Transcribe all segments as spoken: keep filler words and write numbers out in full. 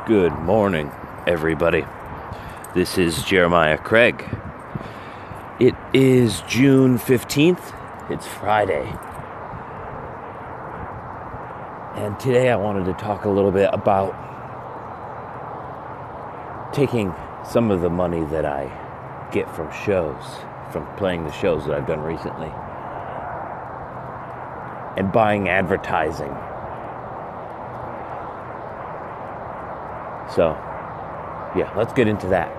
Good morning, everybody. This is Jeremiah Craig. It is June fifteenth. It's Friday. And today I wanted to talk a little bit about taking some of the money that I get from shows, from playing the shows that I've done recently, and buying advertising. So, yeah, let's get into that.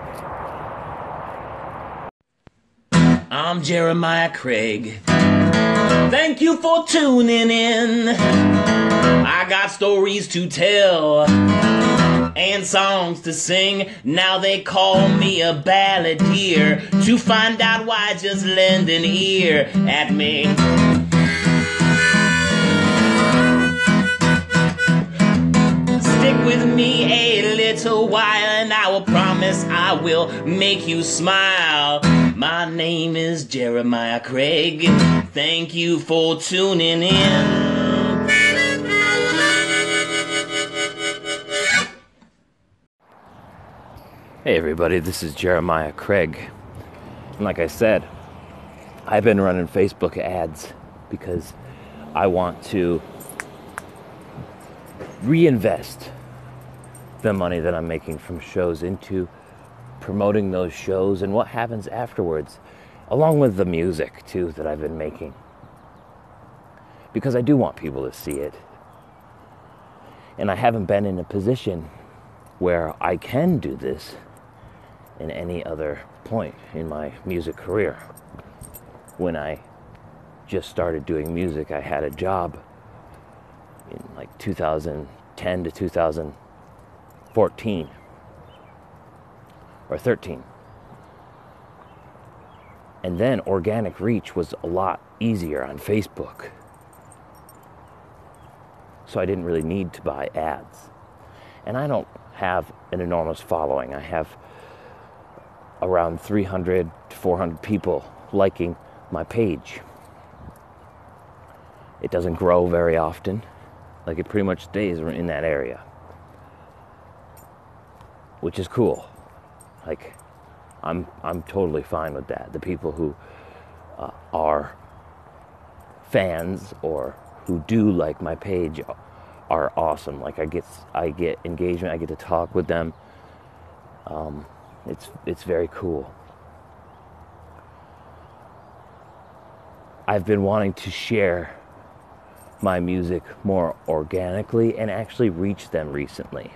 I'm Jeremiah Craig. Thank you for tuning in. I got stories to tell and songs to sing. Now they call me a balladeer. To find out why, just lend an ear at me. Stick with me a little while and I will promise I will make you smile. My name is Jeremiah Craig. Thank you for tuning in. Hey everybody, this is Jeremiah Craig. And like I said, I've been running Facebook ads because I want to reinvest the money that I'm making from shows into promoting those shows and what happens afterwards, along with the music too that I've been making, because I do want people to see it, and I haven't been in a position where I can do this in any other point in my music career. When I just started doing music, I had a job in like two thousand ten to two thousand fourteen or thirteen. And then organic reach was a lot easier on Facebook. So I didn't really need to buy ads. And I don't have an enormous following. I have around three hundred to four hundred people liking my page. It doesn't grow very often. Like, it pretty much stays in that area, which is cool. Like, I'm I'm totally fine with that. The people who uh, are fans or who do like my page are awesome. Like, I get I get engagement. I get to talk with them. Um, it's it's very cool. I've been wanting to share my music more organically and actually reach them recently,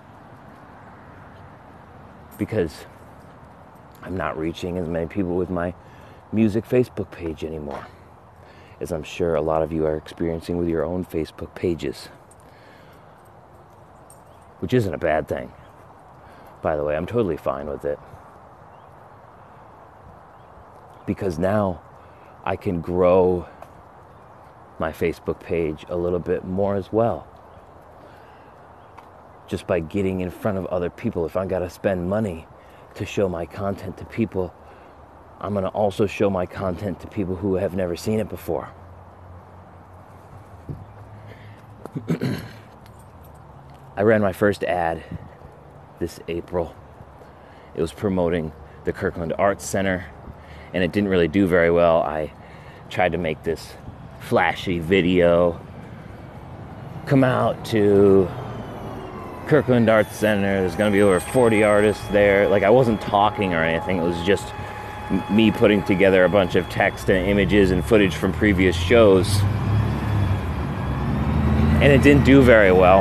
because I'm not reaching as many people with my music Facebook page anymore, as I'm sure a lot of you are experiencing with your own Facebook pages, which isn't a bad thing, by the way. I'm totally fine with it, because now I can grow my Facebook page a little bit more as well, just by getting in front of other people. If I gotta spend money to show my content to people, I'm gonna also show my content to people who have never seen it before. I ran my first ad this April. It was promoting the Kirkland Arts Center, and it didn't really do very well. I tried to make this flashy video, come out to Kirkland Arts Center. There's going to be over forty artists there. Like, I wasn't talking or anything. It was just m- me putting together a bunch of text and images and footage from previous shows. And it didn't do very well.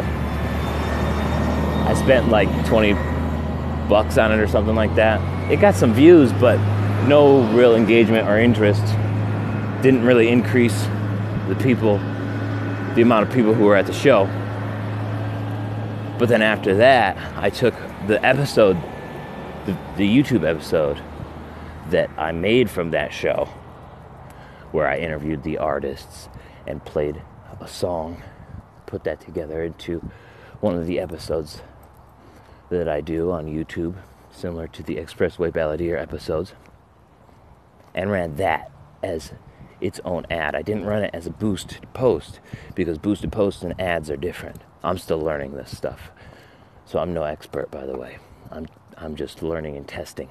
I spent like twenty bucks on it or something like that. It got some views, but no real engagement or interest. Didn't really increase the people, the amount of people who were at the show. But then after that, I took the episode, the, the YouTube episode that I made from that show, where I interviewed the artists and played a song, put that together into one of the episodes that I do on YouTube, similar to the Expressway Balladeer episodes, and ran that as its own ad. I didn't run it as a boosted post, because boosted posts and ads are different. I'm still learning this stuff. So I'm no expert, by the way. I'm I'm just learning and testing.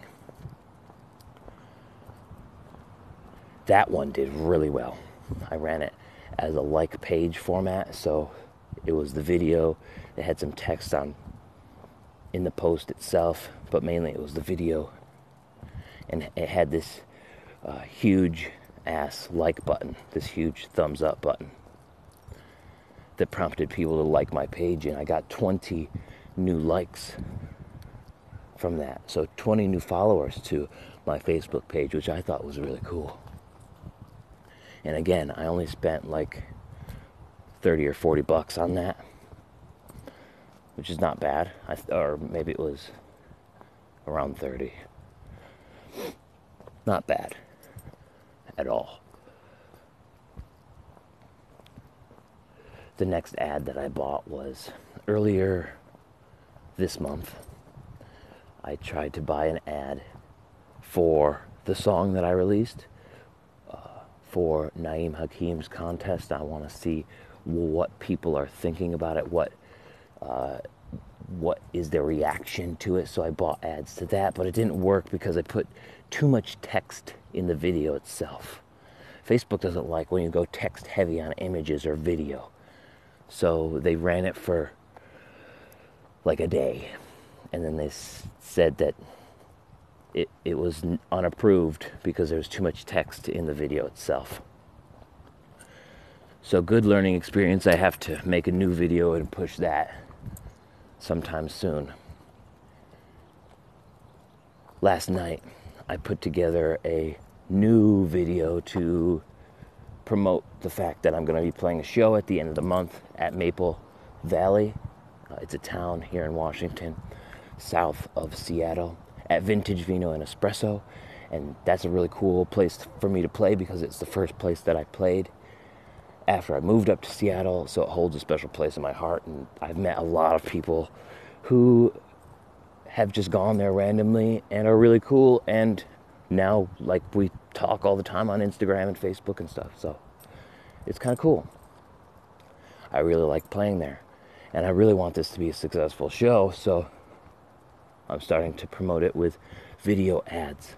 That one did really well. I ran it as a like page format, so it was the video that had some text on in the post itself, but mainly it was the video, and it had this uh, huge ass like button, this huge thumbs up button that prompted people to like my page, and I got twenty new likes from that. So twenty new followers to my Facebook page, which I thought was really cool. And again, I only spent like thirty or forty bucks on that, which is not bad. I, or maybe it was around thirty. Not bad at all. The next ad that I bought was earlier this month. I tried to buy an ad for the song that I released uh, for Naeem Hakim's contest. I want to see what people are thinking about it, what uh, what is their reaction to it. So I bought ads to that, but it didn't work because I put too much text in the video itself. Facebook doesn't like when you go text heavy on images or video. So they ran it for like a day, and then they s- said that it, it was unapproved because there was too much text in the video itself. So good learning experience. I have to make a new video and push that sometime soon. Last night, I put together a new video to promote the fact that I'm going to be playing a show at the end of the month at Maple Valley. Uh, it's a town here in Washington, south of Seattle, at Vintage Vino and Espresso. And that's a really cool place for me to play because it's the first place that I played after I moved up to Seattle, so it holds a special place in my heart. And I've met a lot of people who have just gone there randomly and are really cool, and now like we talk all the time on Instagram and Facebook and stuff, so it's kind of cool. I really like playing there, and I really want this to be a successful show, so I'm starting to promote it with video ads.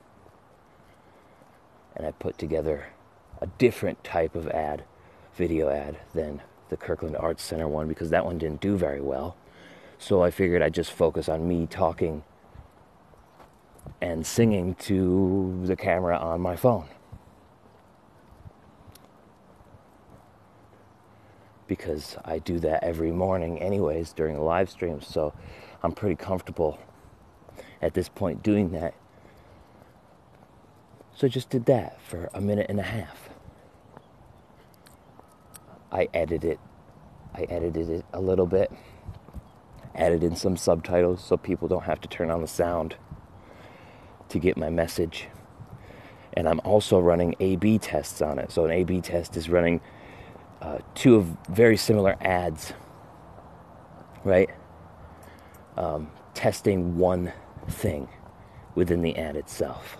And I put together a different type of ad, video ad, than the Kirkland Arts Center one, because that one didn't do very well. So I figured I'd just focus on me talking and singing to the camera on my phone. Because I do that every morning anyways during the live streams, so I'm pretty comfortable at this point doing that. So I just did that for a minute and a half. I edited it. I edited it a little bit. Added in some subtitles so people don't have to turn on the sound to get my message. And I'm also running A B tests on it. So an A B test is running uh, two of very similar ads, right? Um, testing one thing within the ad itself.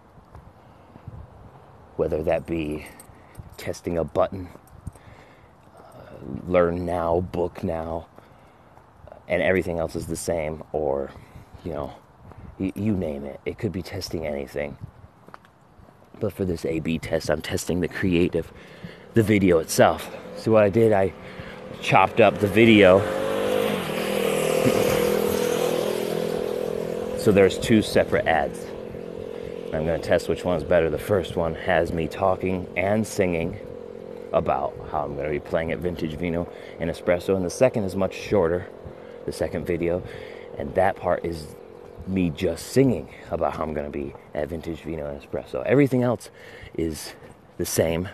Whether that be testing a button, uh, learn now, book now, and everything else is the same, or, you know, you, you name it. It could be testing anything. But for this A B test, I'm testing the creative, the video itself. So what I did, I chopped up the video. So there's two separate ads. I'm going to test which one's better. The first one has me talking and singing about how I'm going to be playing at Vintage Vino and Espresso, and the second is much shorter, the second video, and that part is me just singing about how I'm going to be at Vintage Vino and Espresso. Everything else is the same.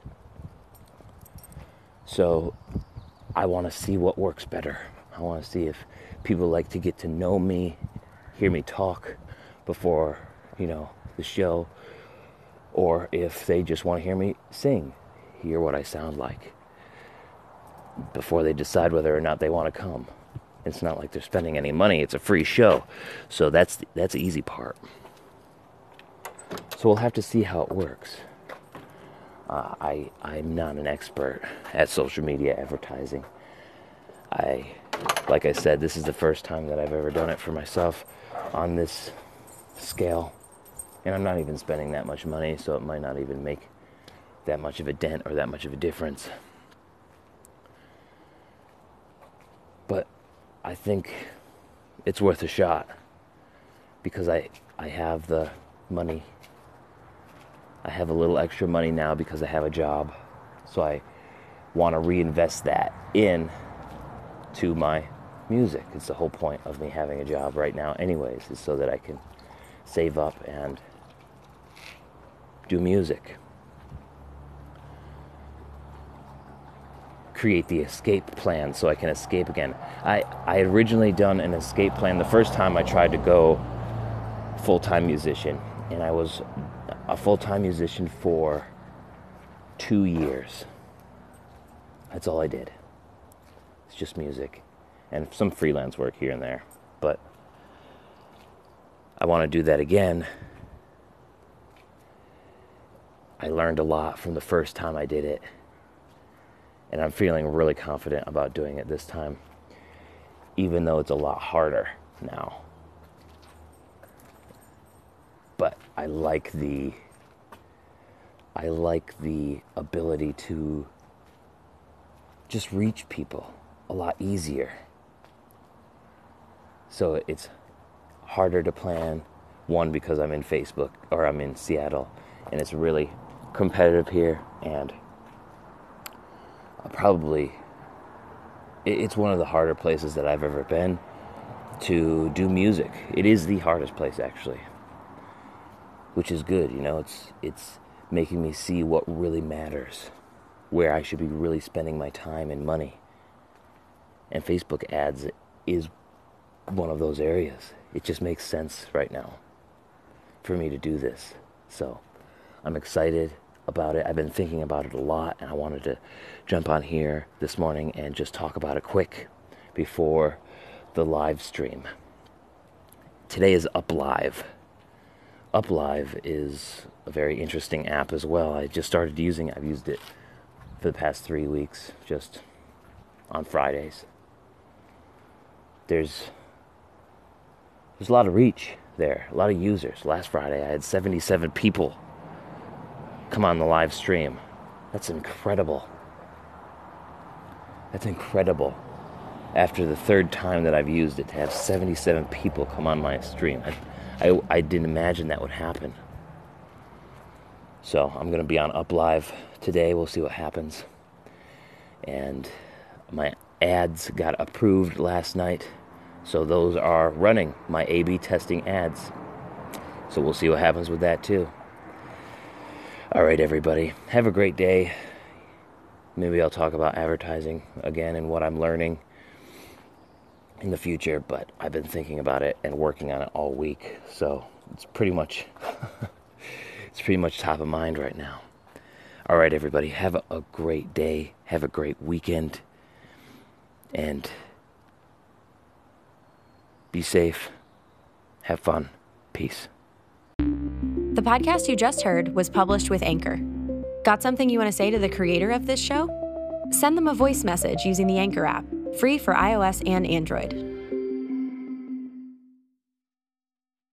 So I want to see what works better. I want to see if people like to get to know me, hear me talk before, you know, the show, or if they just want to hear me sing, hear what I sound like before they decide whether or not they want to come. It's not like they're spending any money. It's a free show. So that's the, that's the easy part. So we'll have to see how it works. Uh, I, I'm not an expert at social media advertising. I like I said, this is the first time that I've ever done it for myself on this scale. And I'm not even spending that much money, so it might not even make that much of a dent or that much of a difference. But I think it's worth a shot because I, I have the money. I have a little extra money now because I have a job. So I want to reinvest that in to my music. It's the whole point of me having a job right now anyways, is so that I can save up and do music. Create the escape plan so I can escape again. I, I had originally done an escape plan the first time I tried to go full-time musician, and I was a full-time musician for two years. That's all I did. It's just music and some freelance work here and there. But I want to do that again. I learned a lot from the first time I did it, and I'm feeling really confident about doing it this time, even though it's a lot harder now. But I like the I like the ability to just reach people a lot easier. So it's harder to plan, one, because I'm in Facebook, or I'm in Seattle, and it's really competitive here, and probably it's one of the harder places that I've ever been to do music. It is the hardest place, actually, which is good. You know, it's it's making me see what really matters, where I should be really spending my time and money. And Facebook ads is one of those areas. It just makes sense right now for me to do this. So I'm excited about it. I've been thinking about it a lot, and I wanted to jump on here this morning and just talk about it quick before the live stream. Today is UpLive. UpLive is a very interesting app as well. I just started using it. I've used it for the past three weeks, just on Fridays. There's there's a lot of reach there, a lot of users. Last Friday, I had seventy-seven people come on the live stream. That's incredible. That's incredible. After the third time that I've used it, to have seventy-seven people come on my stream. I, I, I didn't imagine that would happen. So I'm going to be on UpLive today. We'll see what happens. And my ads got approved last night. So those are running, my A B testing ads. So we'll see what happens with that too. All right, everybody. Have a great day. Maybe I'll talk about advertising again and what I'm learning in the future, but I've been thinking about it and working on it all week, so it's pretty much it's pretty much top of mind right now. All right, everybody, have a, a great day, have a great weekend, and be safe, have fun, peace. The podcast you just heard was published with Anchor. Got something you want to say to the creator of this show? Send them a voice message using the Anchor app, free for iOS and Android.